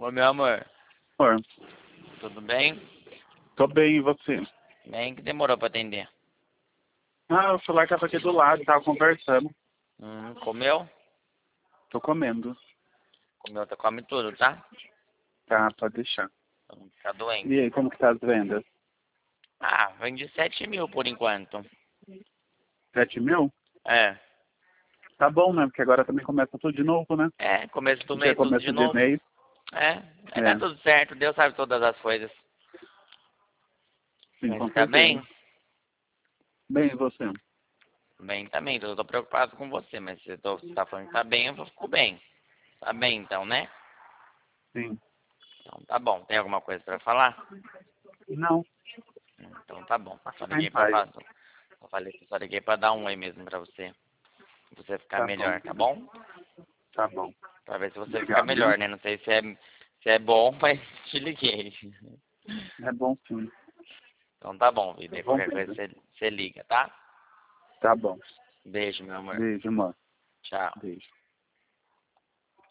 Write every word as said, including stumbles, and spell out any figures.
Oi, meu amor. Oi, Tudo bem? tô bem, e você? Bem que demorou pra atender. Ah, o celular tava aqui do lado, tava conversando. Hum, comeu? Tô comendo. Comeu, tá come tudo, tá? Tá, pode deixar. Pra não ficar doente. E aí, como que tá as vendas? Ah, vendi sete mil por enquanto. Sete mil? É. Tá bom, né? Porque agora também começa tudo de novo, né? É, começo do Já é mês tudo começo de de novo. mês. É, vai dar É, tudo certo. Deus sabe todas as coisas. sim, Mas com você tá certeza. bem? Bem, e você? Bem também. Eu tô preocupado com você, mas se você tá falando que tá bem, eu fico bem. Tá bem então, né? Sim. Então tá bom. Tem alguma coisa pra falar? Não, Então tá bom. pode Só ficar em liguei pra paz. falar. Só falei que só liguei pra dar um oi mesmo pra você. Pra você ficar Tá bom, melhor, tá bom? tá bom. Pra ver se você fica Obrigado, viu? melhor, né? Não sei se é, se é bom, mas te liguei. É bom sim. Então tá bom, vida. Bom Qualquer coisa mesmo. você, você liga, tá? Tá bom. Beijo, meu amor. Beijo, amor. Tchau. Beijo.